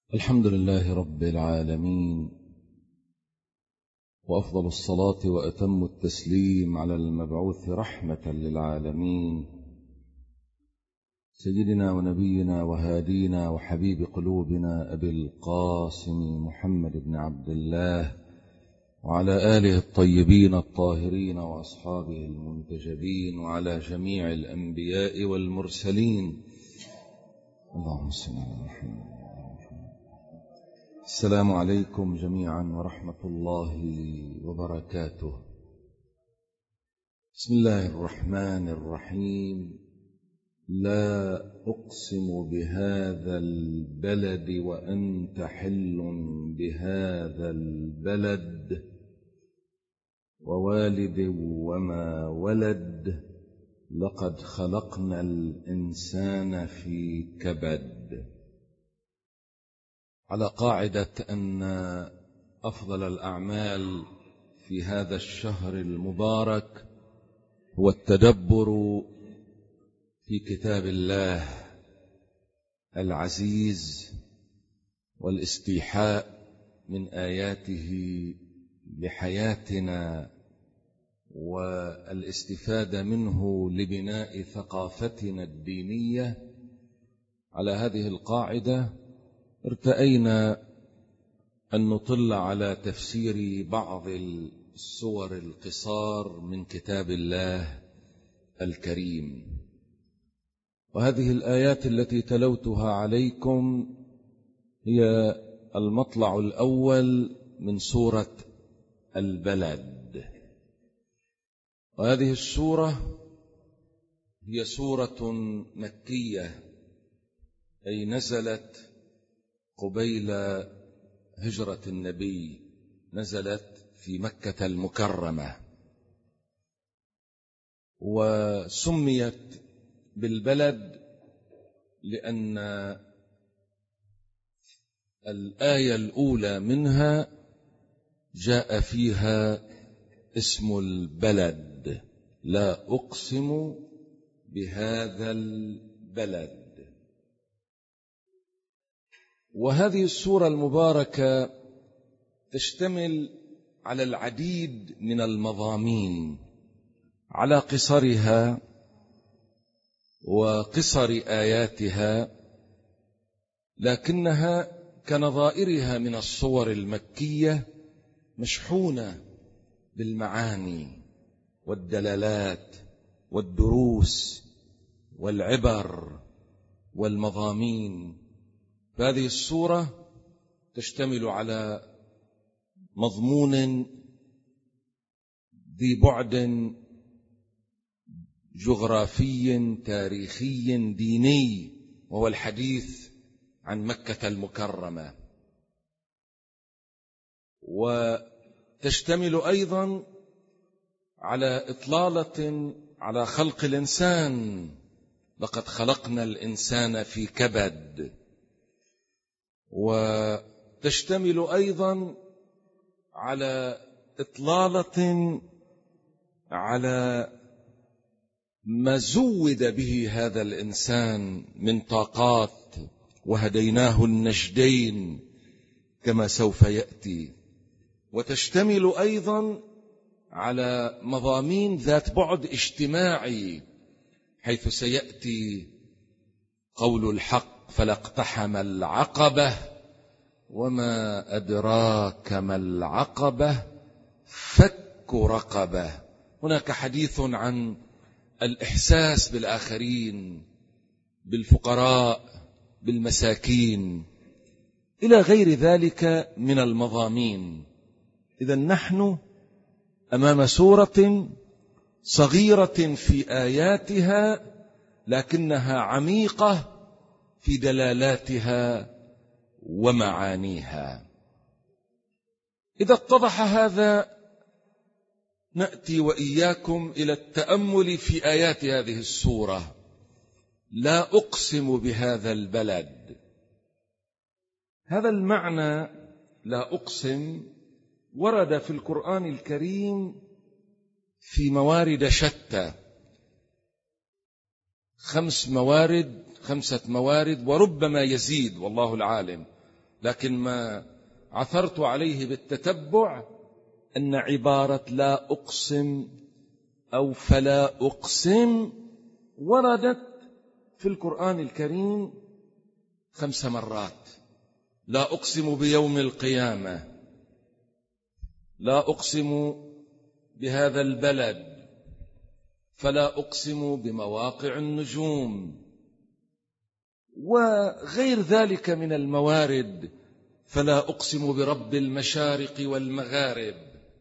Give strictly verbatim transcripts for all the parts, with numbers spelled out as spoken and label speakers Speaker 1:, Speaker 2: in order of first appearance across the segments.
Speaker 1: الحمد لله رب العالمين، وأفضل الصلاة وأتم التسليم على المبعوث رحمة للعالمين سيدنا ونبينا وهادينا وحبيب قلوبنا أبي القاسم محمد بن عبد الله وعلى آله الطيبين الطاهرين وأصحابه المنتجبين وعلى جميع الأنبياء والمرسلين. اللهم صل على محمد. السلام عليكم جميعا ورحمة الله وبركاته. بسم الله الرحمن الرحيم. لا أقسم بهذا البلد وأنت حل بهذا البلد ووالد وما ولد لقد خلقنا الإنسان في كبد. على قاعدة أن أفضل الأعمال في هذا الشهر المبارك هو التدبر في كتاب الله العزيز والاستيحاء من آياته لحياتنا والاستفادة منه لبناء ثقافتنا الدينية. على هذه القاعدة ارتأينا أن نطل على تفسير بعض السور القصار من كتاب الله الكريم، وهذه الآيات التي تلوتها عليكم هي المطلع الأول من سورة البلد. وهذه السورة هي سورة مكية، أي نزلت قبيل هجرة النبي، نزلت في مكة المكرمة، وسميت بالبلد لأن الآية الأولى منها جاء فيها اسم البلد: لا أقسم بهذا البلد. وهذه السورة المباركة تشتمل على العديد من المضامين، على قصرها وقصر آياتها، لكنها كنظائرها من الصور المكية مشحونة بالمعاني والدلالات والدروس والعبر والمضامين. فهذه السورة تشتمل على مضمون ذي بعد جغرافي تاريخي ديني، وهو الحديث عن مكة المكرمة، وتشتمل أيضا على إطلالة على خلق الإنسان: لقد خلقنا الإنسان في كبد. وتشتمل أيضا على إطلالة على ما زود به هذا الإنسان من طاقات، وهديناه النجدين كما سوف يأتي. وتشتمل أيضا على مضامين ذات بعد اجتماعي، حيث سيأتي قول الحق: فلا اقتحم العقبة وما أدراك ما العقبة فك رقبة. هناك حديث عن الإحساس بالآخرين، بالفقراء، بالمساكين، إلى غير ذلك من المضامين. إذن نحن أمام سورة صغيرة في آياتها، لكنها عميقة في دلالاتها ومعانيها. إذا اتضح هذا نأتي وإياكم إلى التأمل في آيات هذه السورة. لا أقسم بهذا البلد. هذا المعنى لا أقسم ورد في القرآن الكريم في موارد شتى، خمس موارد خمسة موارد وربما يزيد والله العالم، لكن ما عثرت عليه بالتتبع أن عبارة لا أقسم أو فلا أقسم وردت في القرآن الكريم خمس مرات. لا أقسم بيوم القيامة، لا أقسم بهذا البلد، فلا أقسم بمواقع النجوم، وغير ذلك من الموارد، فلا أقسم برب المشارق والمغارب.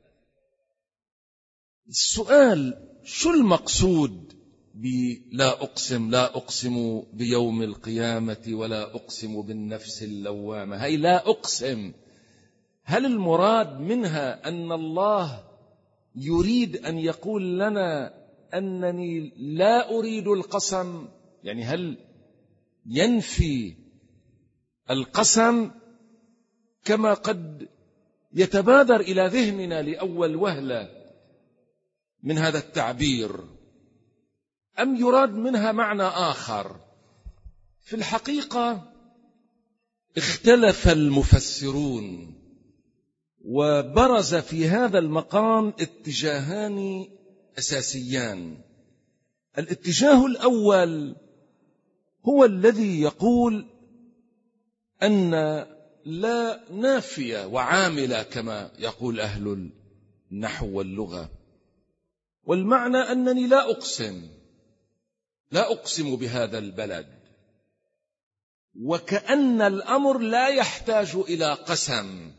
Speaker 1: السؤال: شو المقصود بلا أقسم؟ لا أقسم بيوم القيامة ولا أقسم بالنفس اللوامة. هي لا أقسم، هل المراد منها أن الله يريد أن يقول لنا أنني لا أريد القسم؟ يعني هل ينفي القسم كما قد يتبادر إلى ذهننا لأول وهلة من هذا التعبير، أم يراد منها معنى آخر؟ في الحقيقة اختلف المفسرون، وبرز في هذا المقام اتجاهان أساسيان. الاتجاه الأول هو الذي يقول أن لا نافية وعاملة كما يقول أهل النحو واللغة، والمعنى أنني لا أقسم، لا أقسم بهذا البلد، وكأن الأمر لا يحتاج إلى قسم.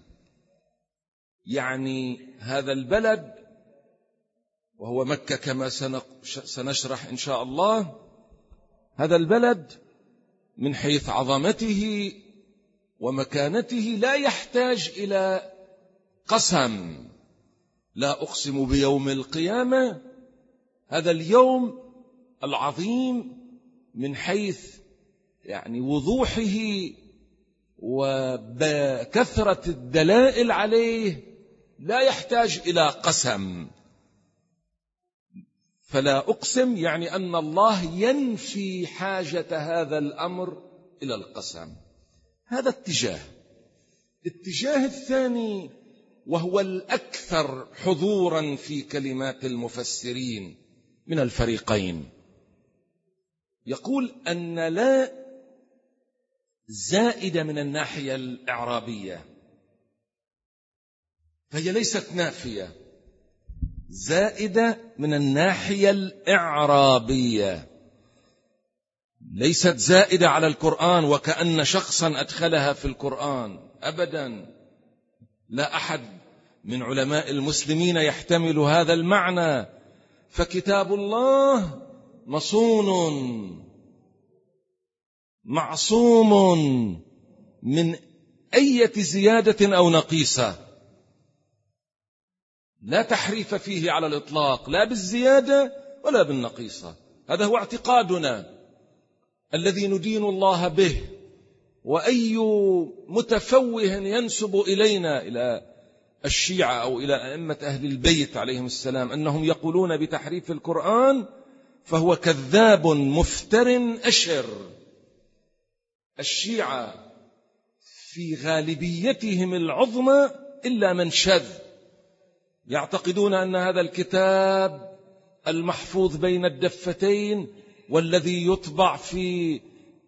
Speaker 1: يعني هذا البلد وهو مكة كما سنشرح إن شاء الله، هذا البلد من حيث عظمته ومكانته لا يحتاج إلى قسم. لا أقسم بيوم القيامة، هذا اليوم العظيم من حيث يعني وضوحه وبكثرة الدلائل عليه لا يحتاج إلى قسم. فلا أقسم يعني أن الله ينفي حاجة هذا الأمر إلى القسم. هذا اتجاه. الاتجاه الثاني وهو الأكثر حضورا في كلمات المفسرين من الفريقين، يقول أن لا زائدة من الناحية الإعرابية، فهي ليست نافية، زائدة من الناحية الإعرابية، ليست زائدة على القرآن وكأن شخصا أدخلها في القرآن أبدا. لا أحد من علماء المسلمين يحتمل هذا المعنى، فكتاب الله مصون معصوم من أي زيادة أو نقيصة، لا تحريف فيه على الإطلاق، لا بالزيادة ولا بالنقيصة. هذا هو اعتقادنا الذي ندين الله به. وأي متفوه ينسب إلينا إلى الشيعة أو إلى أئمة أهل البيت عليهم السلام أنهم يقولون بتحريف القرآن فهو كذاب مفتر أشر. الشيعة في غالبيتهم العظمى إلا من شذ يعتقدون أن هذا الكتاب المحفوظ بين الدفتين والذي يطبع في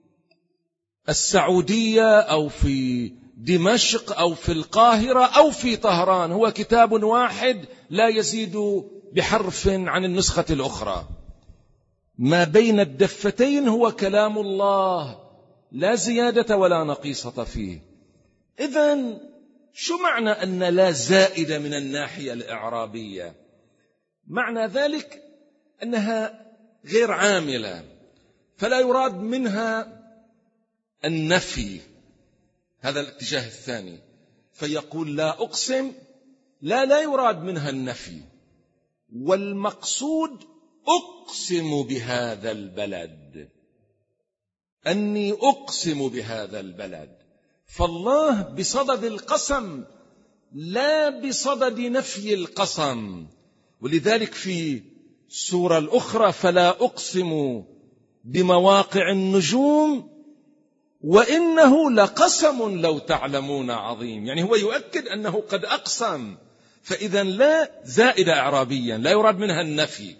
Speaker 1: السعودية أو في دمشق أو في القاهرة أو في طهران هو كتاب واحد لا يزيد بحرف عن النسخة الأخرى. ما بين الدفتين هو كلام الله لا زيادة ولا نقيصة فيه. إذن شو معنى أن لا زائدة من الناحية الإعرابية؟ معنى ذلك أنها غير عاملة، فلا يراد منها النفي. هذا الاتجاه الثاني، فيقول لا أقسم، لا لا يراد منها النفي، والمقصود أقسم بهذا البلد، أني أقسم بهذا البلد. فالله بصدد القسم لا بصدد نفي القسم. ولذلك في السورة الأخرى فلا أقسم بمواقع النجوم وإنه لقسم لو تعلمون عظيم، يعني هو يؤكد أنه قد أقسم، فإذا لا زائدة إعرابيا لا يراد منها النفي.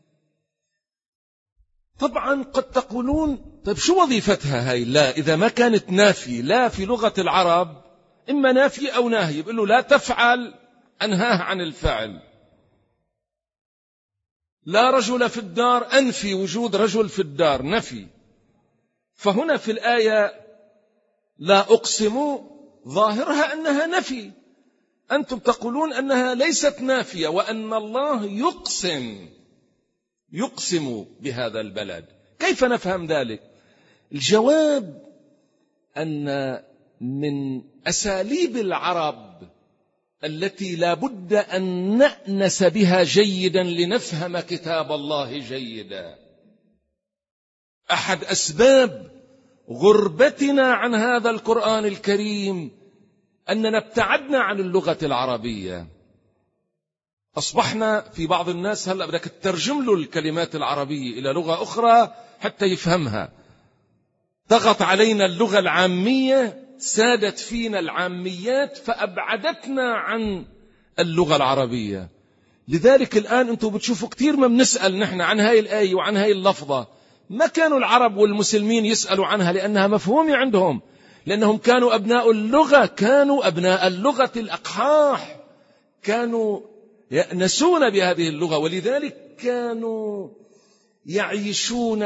Speaker 1: طبعا قد تقولون طيب شو وظيفتها هاي لا إذا ما كانت نافي؟ لا في لغة العرب إما نافي أو ناهي، يقول له لا تفعل أنهاه عن الفعل. لا رجل في الدار أنفي وجود رجل في الدار، نفي. فهنا في الآية لا أقسم ظاهرها أنها نفي، أنتم تقولون أنها ليست نافية وأن الله يقسم يقسم بهذا البلد. كيف نفهم ذلك؟ الجواب أن من أساليب العرب التي لا بد أن نأنس بها جيدا لنفهم كتاب الله جيدا، أحد أسباب غربتنا عن هذا القرآن الكريم أننا ابتعدنا عن اللغة العربية. أصبحنا في بعض الناس هلأ بدك تترجم له الكلمات العربية إلى لغة أخرى حتى يفهمها. ضغط علينا اللغة العامية، سادت فينا العاميات فأبعدتنا عن اللغة العربية. لذلك الآن أنتم بتشوفوا كثير ما بنسأل نحن عن هاي الآية وعن هاي اللفظة، ما كانوا العرب والمسلمين يسألوا عنها لأنها مفهومة عندهم، لأنهم كانوا أبناء اللغة، كانوا أبناء اللغة الأقحاح، كانوا يأنسون بهذه اللغة، ولذلك كانوا يعيشون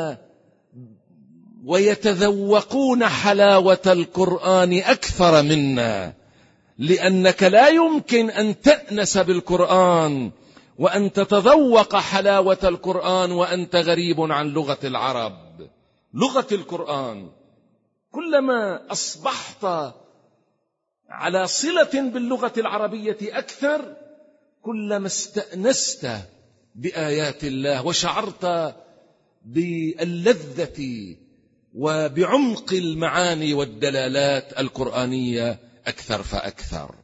Speaker 1: ويتذوقون حلاوة القرآن أكثر منا، لأنك لا يمكن أن تأنس بالقرآن وأن تتذوق حلاوة القرآن وأنت غريب عن لغة العرب. لغة القرآن كلما أصبحت على صلة باللغة العربية أكثر كلما استأنست بآيات الله وشعرت باللذة وبعمق المعاني والدلالات القرآنية أكثر فأكثر.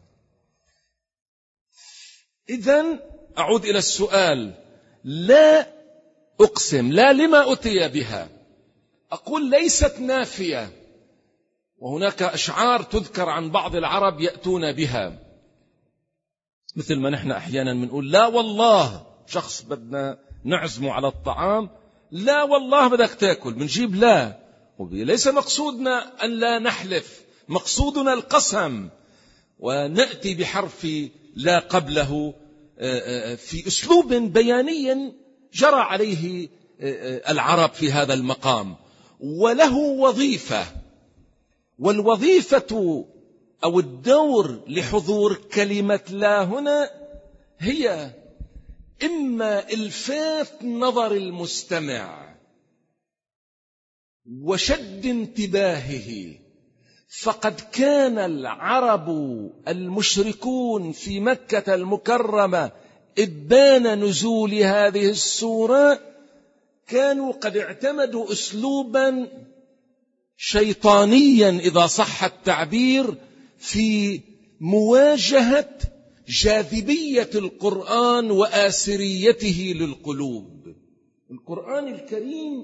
Speaker 1: إذن أعود إلى السؤال، لا أقسم، لا لما أتي بها؟ أقول ليست نافية، وهناك أشعار تذكر عن بعض العرب يأتون بها، مثل ما نحن أحيانا بنقول لا والله، شخص بدنا نعزمه على الطعام، لا والله بدك تأكل، بنجيب لا، ليس مقصودنا أن لا نحلف، مقصودنا القسم، ونأتي بحرف لا قبله في أسلوب بياني جرى عليه العرب في هذا المقام، وله وظيفة. والوظيفة أو الدور لحضور كلمة لا هنا هي إما إلفات نظر المستمع وشد انتباهه، فقد كان العرب المشركون في مكة المكرمة إبان نزول هذه السورة كانوا قد اعتمدوا أسلوبا شيطانيا إذا صح التعبير في مواجهة جاذبية القرآن وآسريته للقلوب. القرآن الكريم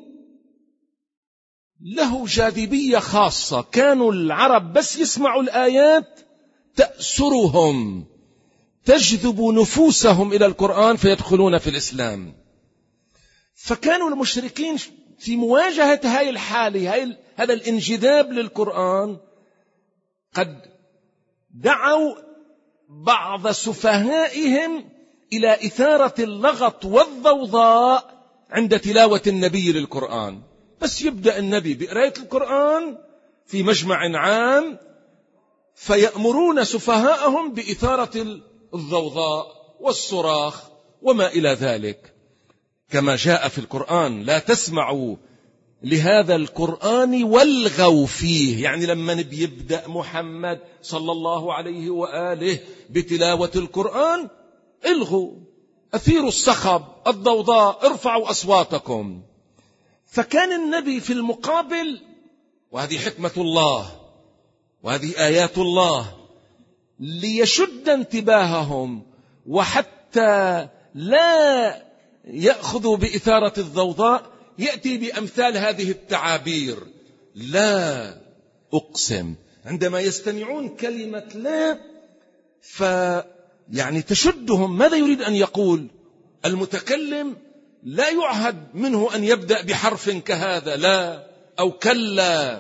Speaker 1: له جاذبية خاصة، كانوا العرب بس يسمعوا الآيات تأسرهم، تجذب نفوسهم إلى القرآن فيدخلون في الإسلام. فكانوا المشركين في مواجهة هاي الحالة، هاي هذا الانجذاب للقرآن، قد دعوا بعض سفهائهم إلى إثارة اللغط والضوضاء عند تلاوة النبي للقرآن. بس يبدأ النبي بقراءة القرآن في مجمع عام فيأمرون سفهاءهم بإثارة الضوضاء والصراخ وما إلى ذلك، كما جاء في القرآن لا تسمعوا لهذا القرآن والغوا فيه، يعني لما يبدأ محمد صلى الله عليه وآله بتلاوة القرآن الغوا، أثيروا الصخب، الضوضاء، ارفعوا أصواتكم. فكان النبي في المقابل، وهذه حكمة الله وهذه آيات الله، ليشد انتباههم وحتى لا يأخذوا بإثارة الضوضاء يأتي بأمثال هذه التعابير. لا أقسم. عندما يستمعون كلمة لا فيعني تشدهم، ماذا يريد أن يقول؟ المتكلم لا يعهد منه أن يبدأ بحرف كهذا لا أو كلا.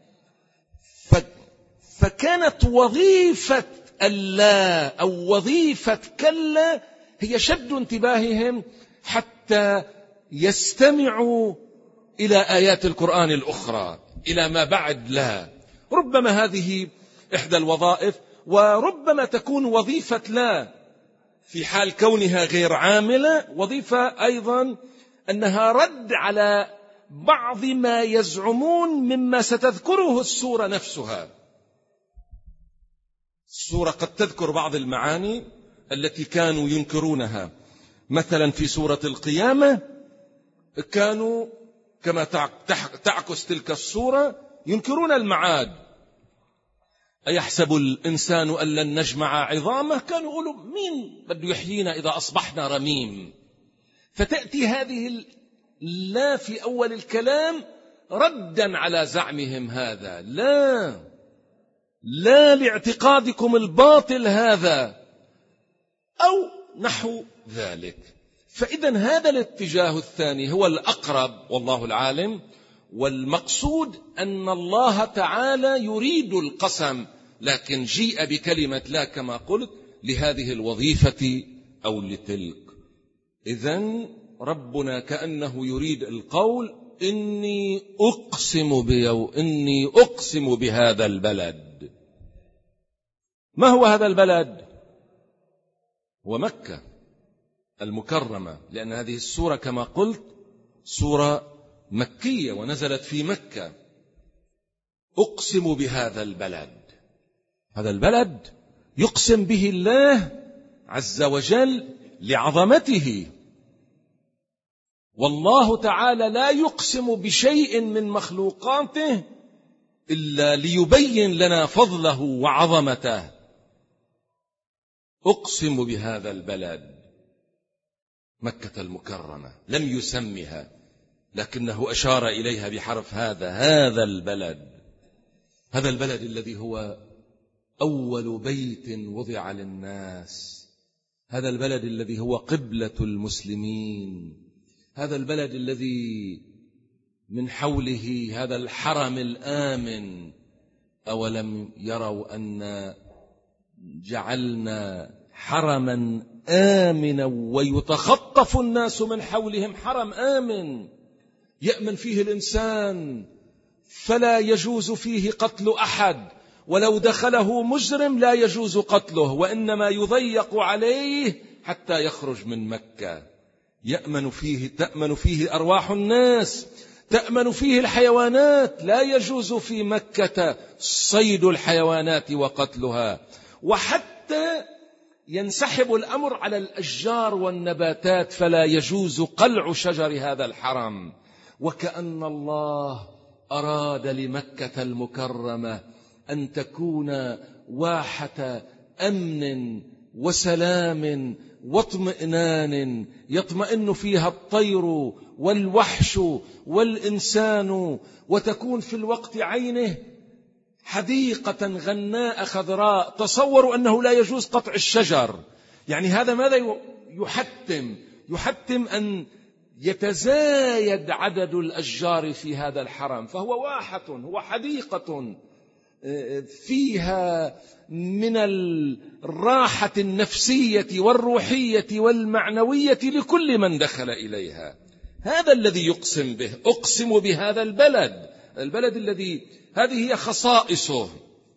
Speaker 1: فكانت وظيفة اللا أو وظيفة كلا هي شد انتباههم حتى يستمعوا إلى آيات القرآن الأخرى، إلى ما بعد لا. ربما هذه إحدى الوظائف، وربما تكون وظيفة لا في حال كونها غير عاملة وظيفة أيضا أنها رد على بعض ما يزعمون مما ستذكره السورة نفسها. السورة قد تذكر بعض المعاني التي كانوا ينكرونها. مثلا في سورة القيامة كانوا كما تعكس تلك السورة ينكرون المعاد. أيحسب الإنسان أن لن نجمع عظامه؟ كانوا يقولوا مين بده يحيينا إذا أصبحنا رميم. فتأتي هذه لا في أول الكلام ردا على زعمهم هذا، لا لا لاعتقادكم الباطل هذا أو نحو ذلك. فإذا هذا الاتجاه الثاني هو الأقرب والله العالم، والمقصود أن الله تعالى يريد القسم، لكن جيء بكلمة لا كما قلت لهذه الوظيفة أو لتلك. إذن ربنا كأنه يريد القول إني أقسم بيو إني أقسم بهذا البلد. ما هو هذا البلد؟ هو مكة المكرمة، لأن هذه السورة كما قلت سورة مكية ونزلت في مكة. أقسم بهذا البلد، هذا البلد يقسم به الله عز وجل لعظمته، والله تعالى لا يقسم بشيء من مخلوقاته إلا ليبين لنا فضله وعظمته. أقسم بهذا البلد، مكة المكرمة، لم يسمها لكنه أشار إليها بحرف هذا، هذا البلد، هذا البلد الذي هو أول بيت وضع للناس، هذا البلد الذي هو قبلة المسلمين، هذا البلد الذي من حوله هذا الحرم الآمن. أولم يروا أن جعلنا حرما آمنا ويتخطف الناس من حولهم؟ حرم آمن يأمن فيه الإنسان، فلا يجوز فيه قتل أحد، ولو دخله مجرم لا يجوز قتله، وإنما يضيق عليه حتى يخرج من مكة. يأمن فيه تأمن فيه أرواح الناس، تأمن فيه الحيوانات، لا يجوز في مكة صيد الحيوانات وقتلها، وحتى ينسحب الأمر على الأشجار والنباتات، فلا يجوز قلع شجر هذا الحرم. وكأن الله أراد لمكة المكرمة أن تكون واحة أمن وسلام واطمئنان، يطمئن فيها الطير والوحش والإنسان، وتكون في الوقت عينه حديقة غناء خضراء. تصوروا أنه لا يجوز قطع الشجر، يعني هذا ماذا يحتم؟ يحتم أن يتزايد عدد الأشجار في هذا الحرم، فهو واحة، هو حديقة فيها من الراحة النفسية والروحية والمعنوية لكل من دخل إليها. هذا الذي يقسم به، أقسم بهذا البلد، البلد الذي هذه هي خصائصه.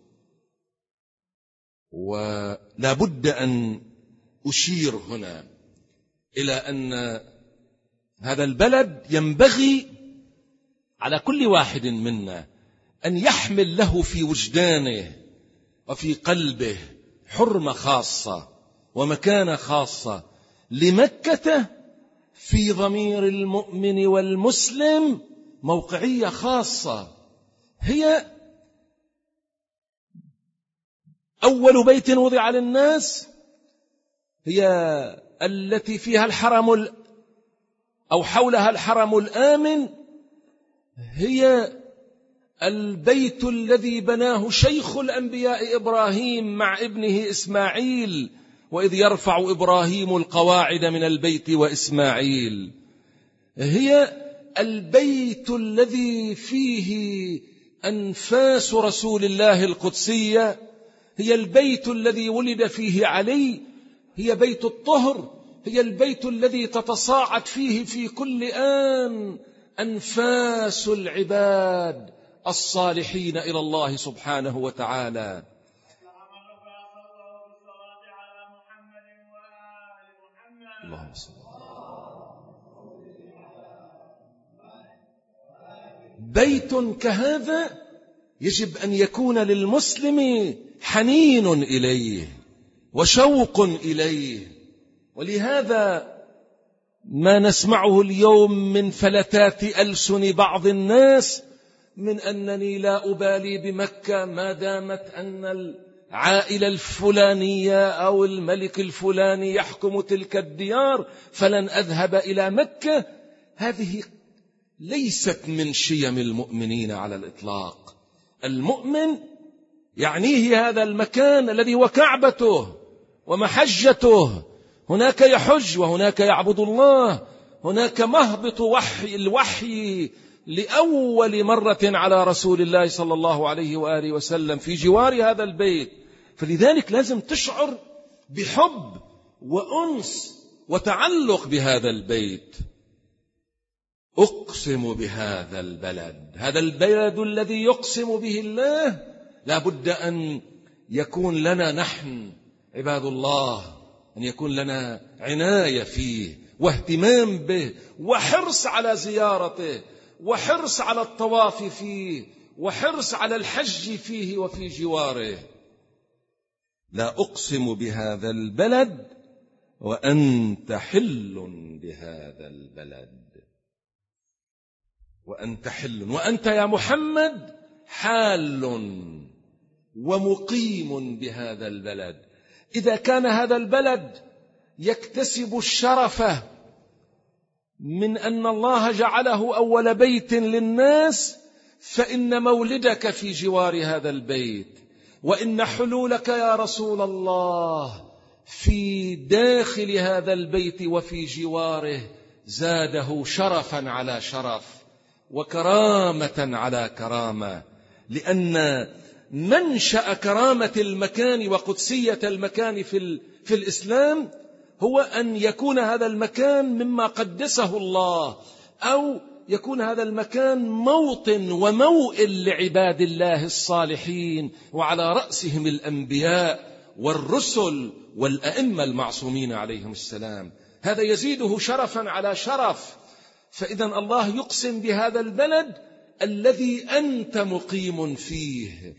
Speaker 1: ولا بد أن أشير هنا إلى أن هذا البلد ينبغي على كل واحد منا أن يحمل له في وجدانه وفي قلبه حرمة خاصة ومكانة خاصة لمكة، في ضمير المؤمن والمسلم موقعية خاصة. هي أول بيت وضع للناس، هي التي فيها الحرم أو حولها الحرم الآمن، هي البيت الذي بناه شيخ الأنبياء إبراهيم مع ابنه إسماعيل، وإذ يرفع إبراهيم القواعد من البيت وإسماعيل. هي البيت الذي فيه أنفاس رسول الله القدسية، هي البيت الذي ولد فيه علي، هي بيت الطهر، هي البيت الذي تتصاعد فيه في كل آن أنفاس العباد الصالحين إلى الله سبحانه وتعالى. اللهم صل. بيت كهذا يجب أن يكون للمسلم حنين إليه وشوق إليه. ولهذا ما نسمعه اليوم من فلتات ألسن بعض الناس من أنني لا أبالي بمكة ما دامت أن العائلة الفلانية أو الملك الفلاني يحكم تلك الديار فلن أذهب إلى مكة، هذه ليست من شيم المؤمنين على الإطلاق. المؤمن يعنيه هذا المكان الذي هو كعبته ومحجته، هناك يحج وهناك يعبد الله، هناك مهبط وحي الوحي لأول مرة على رسول الله صلى الله عليه وآله وسلم في جوار هذا البيت. فلذلك لازم تشعر بحب وأنس وتعلق بهذا البيت. أقسم بهذا البلد، هذا البلد الذي يقسم به الله لا بد أن يكون لنا نحن عباد الله، أن يكون لنا عناية فيه واهتمام به وحرص على زيارته وحرص على الطواف فيه وحرص على الحج فيه وفي جواره. لا أقسم بهذا البلد وأنت حل بهذا البلد، وأنت حل، وأنت يا محمد حال ومقيم بهذا البلد. إذا كان هذا البلد يكتسب الشرف من أن الله جعله أول بيت للناس، فإن مولدك في جوار هذا البيت، وإن حلولك يا رسول الله في داخل هذا البيت وفي جواره زاده شرفا على شرف وكرامة على كرامة. لأن منشأ كرامة المكان وقدسية المكان في, في الإسلام هو أن يكون هذا المكان مما قدسه الله، أو يكون هذا المكان موطن وموئل لعباد الله الصالحين، وعلى رأسهم الأنبياء والرسل والأئمة المعصومين عليهم السلام. هذا يزيده شرفا على شرف. فإذا الله يقسم بهذا البلد الذي أنت مقيم فيه.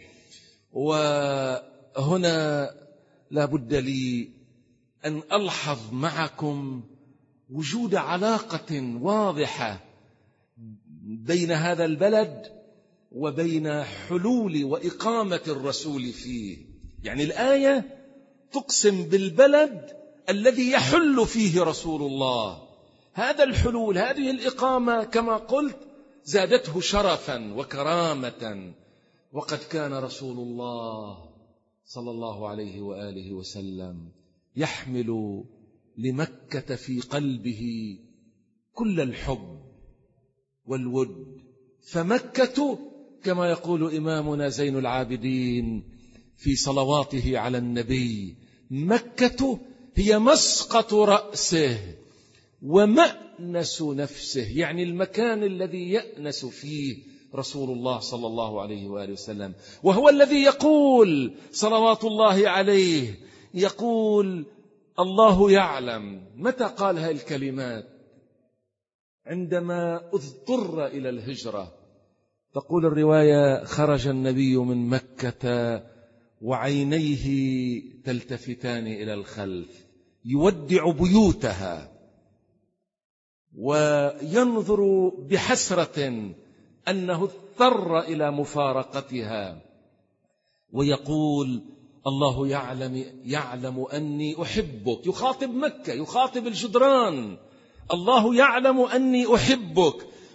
Speaker 1: وهنا لا بد لي أن ألحظ معكم وجود علاقة واضحة بين هذا البلد وبين حلول وإقامة الرسول فيه. يعني الآية تقسم بالبلد الذي يحل فيه رسول الله. هذا الحلول، هذه الإقامة كما قلت زادته شرفا وكرامة. وقد كان رسول الله صلى الله عليه وآله وسلم يحمل لمكة في قلبه كل الحب والود. فمكة كما يقول إمامنا زين العابدين في صلواته على النبي، مكة هي مسقط رأسه ومأنس نفسه، يعني المكان الذي يأنس فيه رسول الله صلى الله عليه وآله وسلم. وهو الذي يقول صلوات الله عليه، يقول الله يعلم. متى قال هذه الكلمات؟ عندما اضطر إلى الهجرة. تقول الرواية: خرج النبي من مكة وعينيه تلتفتان إلى الخلف يودع بيوتها وينظر بحسرة أنه اضطر إلى مفارقتها، ويقول: الله يعلم يعلم أني أحبك. يخاطب مكة، يخاطب الجدران: الله يعلم أني أحبك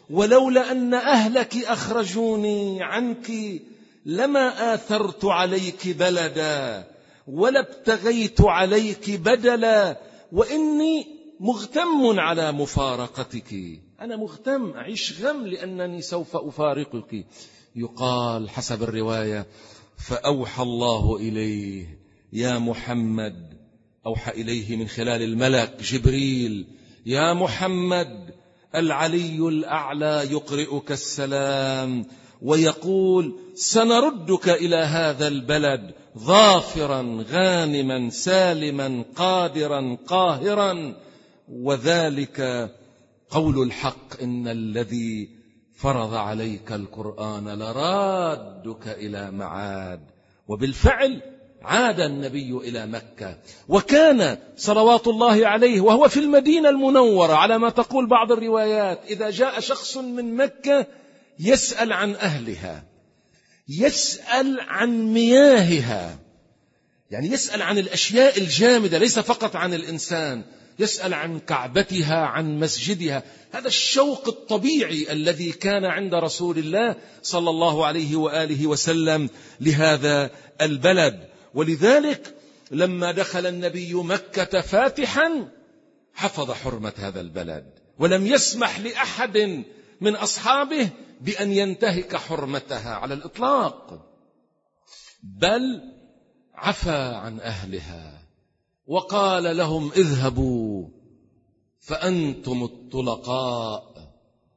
Speaker 1: ولولا أن أهلك أخرجوني عنك لما آثرت عليك بلدا ولا ابتغيت عليك بدلا، وإني مغتم على مفارقتك. أنا مغتم، أعيش غم لأنني سوف أفارقك. يقال حسب الرواية: فأوحى الله إليه يا محمد، أوحى إليه من خلال الملك جبريل: يا محمد العلي الأعلى يقرئك السلام ويقول: سنردك إلى هذا البلد ظافرا غانما سالما قادرا قاهرا، وذلك قول الحق: إن الذي فرض عليك القرآن لرادك إلى معاد. وبالفعل عاد النبي إلى مكة، وكان صلوات الله عليه وهو في المدينة المنورة على ما تقول بعض الروايات إذا جاء شخص من مكة يسأل عن أهلها، يسأل عن مياهها، يعني يسأل عن الأشياء الجامدة ليس فقط عن الإنسان، يسأل عن كعبتها عن مسجدها. هذا الشوق الطبيعي الذي كان عند رسول الله صلى الله عليه وآله وسلم لهذا البلد. ولذلك لما دخل النبي مكة فاتحا حفظ حرمة هذا البلد، ولم يسمح لأحد من أصحابه بأن ينتهك حرمتها على الإطلاق، بل عفى عن أهلها وقال لهم: اذهبوا فأنتم الطلقاء.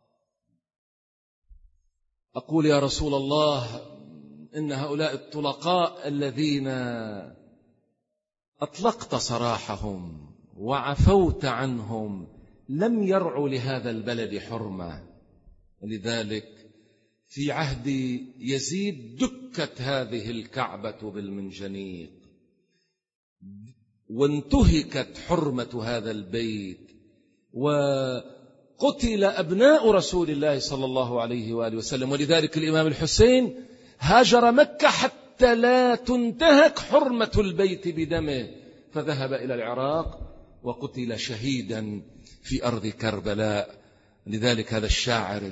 Speaker 1: أقول يا رسول الله إن هؤلاء الطلقاء الذين أطلقت سراحهم وعفوت عنهم لم يرعوا لهذا البلد حرمة، ولذلك في عهد يزيد دكت هذه الكعبة بالمنجنيق وانتهكت حرمة هذا البيت، وقتل أبناء رسول الله صلى الله عليه وآله وسلم. ولذلك الإمام الحسين هاجر مكة حتى لا تنتهك حرمة البيت بدمه، فذهب إلى العراق وقتل شهيدا في أرض كربلاء. لذلك هذا الشاعر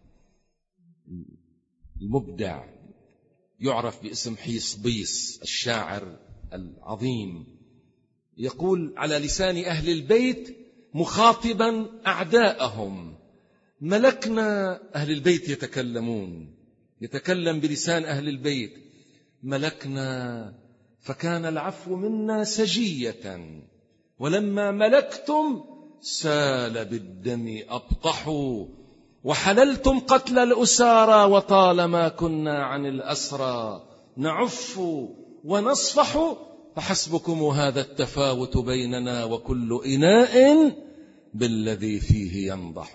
Speaker 1: المبدع يعرف باسم حيصبيس الشاعر العظيم، يقول على لسان أهل البيت مخاطبا أعداءهم: ملكنا، أهل البيت يتكلمون، يتكلم بلسان أهل البيت: ملكنا فكان العفو منا سجية، ولما ملكتم سال بالدم أبطحوا، وحللتم قتل الأسارى وطالما كنا عن الأسرى نعف ونصفح، فحسبكم هذا التفاوت بيننا وكل إناء بالذي فيه ينضح.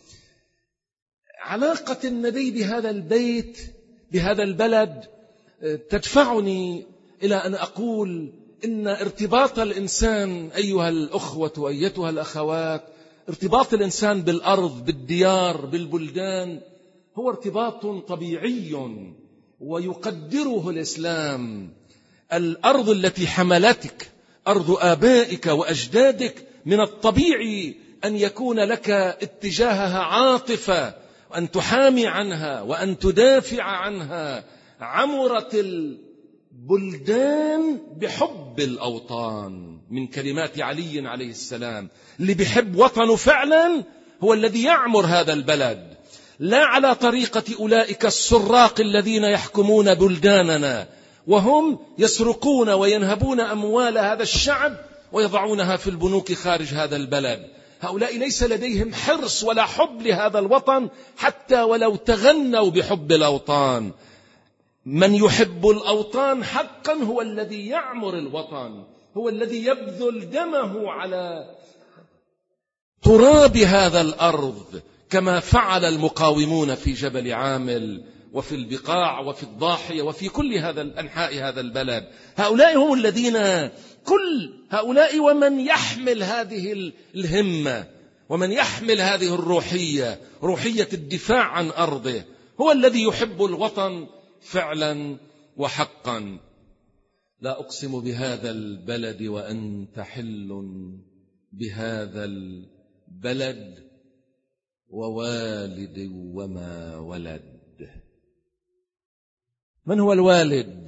Speaker 1: علاقة النبي بهذا البيت بهذا البلد تدفعني إلى أن أقول إن ارتباط الإنسان أيها الأخوة أيتها الأخوات، ارتباط الإنسان بالأرض بالديار بالبلدان هو ارتباط طبيعي ويقدره الإسلام. الأرض التي حملتك، أرض آبائك وأجدادك، من الطبيعي أن يكون لك اتجاهها عاطفة، وأن تحامي عنها وأن تدافع عنها. عمرت البلدان بحب الأوطان، من كلمات علي عليه السلام: اللي بيحب وطنه فعلا هو الذي يعمر هذا البلد، لا على طريقة أولئك السراق الذين يحكمون بلداننا وهم يسرقون وينهبون أموال هذا الشعب ويضعونها في البنوك خارج هذا البلد. هؤلاء ليس لديهم حرص ولا حب لهذا الوطن حتى ولو تغنوا بحب الأوطان. من يحب الأوطان حقا هو الذي يعمر الوطن، هو الذي يبذل دمه على تراب هذا الأرض، كما فعل المقاومون في جبل عامل وفي البقاع وفي الضاحية وفي كل هذا الأنحاء هذا البلد. هؤلاء هم الذين، كل هؤلاء ومن يحمل هذه الهمة ومن يحمل هذه الروحية، روحية الدفاع عن أرضه، هو الذي يحب الوطن فعلا وحقا. لا أقسم بهذا البلد وأنت حل بهذا البلد، ووالد وما ولد. من هو الوالد؟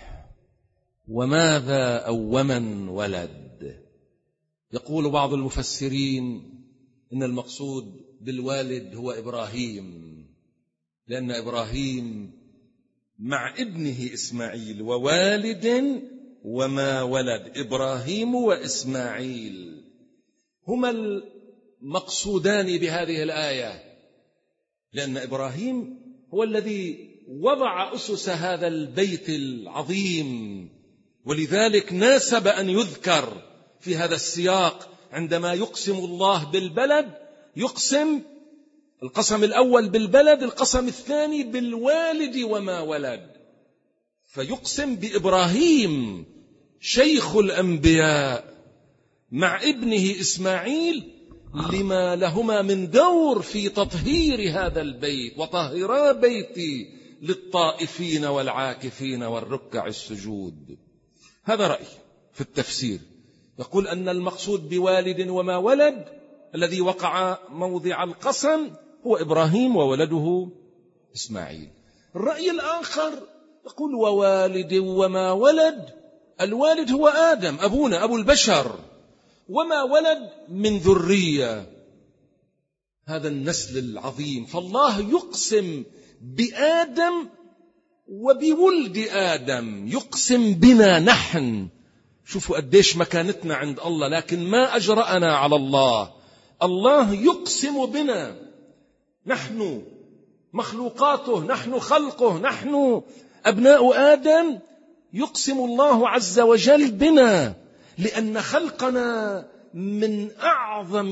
Speaker 1: وماذا أو ومن ولد؟ يقول بعض المفسرين إن المقصود بالوالد هو إبراهيم، لأن إبراهيم مع ابنه إسماعيل، ووالد وما ولد، إبراهيم وإسماعيل هما المقصودان بهذه الآية، لأن إبراهيم هو الذي وضع أسس هذا البيت العظيم، ولذلك ناسب أن يذكر في هذا السياق. عندما يقسم الله بالبلد يقسم القسم الأول بالبلد، القسم الثاني بالوالد وما ولد، فيقسم بإبراهيم شيخ الأنبياء مع ابنه إسماعيل لما لهما من دور في تطهير هذا البيت، وطهرا بيتي للطائفين والعاكفين والركع السجود. هذا رأي في التفسير، يقول أن المقصود بوالد وما ولد الذي وقع موضع القسم هو إبراهيم وولده إسماعيل. الرأي الآخر يقول ووالد وما ولد، الوالد هو آدم أبونا أبو البشر، وما ولد من ذرية هذا النسل العظيم. فالله يقسم بآدم وبولد آدم، يقسم بنا نحن. شوفوا قديش مكانتنا عند الله، لكن ما أجرأنا على الله. الله يقسم بنا، نحن مخلوقاته، نحن خلقه، نحن أبناء آدم. يقسم الله عز وجل بنا لأن خلقنا من أعظم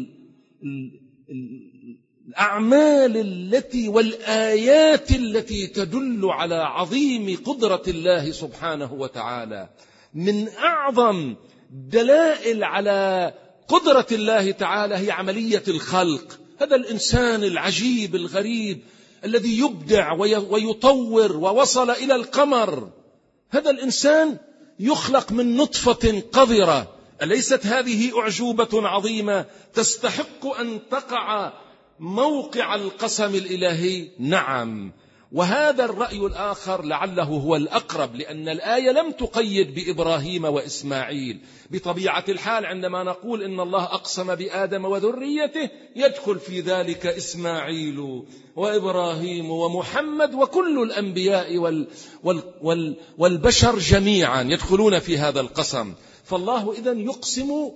Speaker 1: الأعمال التي والآيات التي تدل على عظيم قدرة الله سبحانه وتعالى. من أعظم دلائل على قدرة الله تعالى هي عملية الخلق. هذا الإنسان العجيب الغريب الذي يبدع ويطور ووصل إلى القمر، هذا الإنسان يخلق من نطفة قذرة. أليست هذه أعجوبة عظيمة تستحق أن تقع موقع القسم الإلهي؟ نعم. وهذا الرأي الآخر لعله هو الأقرب، لأن الآية لم تقيد بإبراهيم وإسماعيل. بطبيعة الحال عندما نقول إن الله أقسم بآدم وذريته يدخل في ذلك إسماعيل وإبراهيم ومحمد وكل الأنبياء وال وال وال والبشر جميعا يدخلون في هذا القسم. فالله إذن يقسم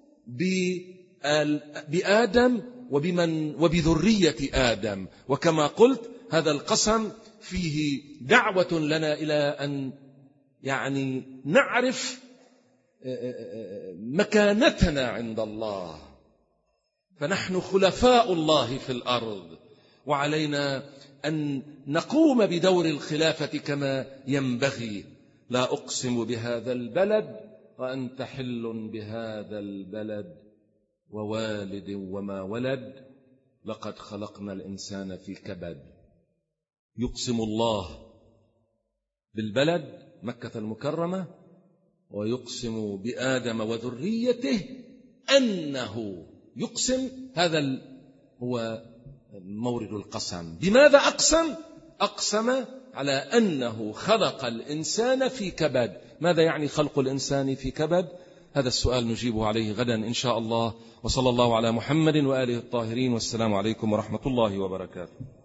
Speaker 1: بآدم وبمن وبذرية آدم. وكما قلت هذا القسم فيه دعوة لنا إلى أن يعني نعرف مكانتنا عند الله، فنحن خلفاء الله في الأرض، وعلينا أن نقوم بدور الخلافة كما ينبغي. لا أقسم بهذا البلد وأنت حل بهذا البلد ووالد وما ولد لقد خلقنا الإنسان في كبد. يقسم الله بالبلد مكة المكرمة، ويقسم بآدم وذريته أنه يقسم. هذا هو مورد القسم. بماذا أقسم؟ أقسم على أنه خلق الإنسان في كبد. ماذا يعني خلق الإنسان في كبد؟ هذا السؤال نجيبه عليه غدا إن شاء الله. وصلى الله على محمد وآله الطاهرين، والسلام عليكم ورحمة الله وبركاته.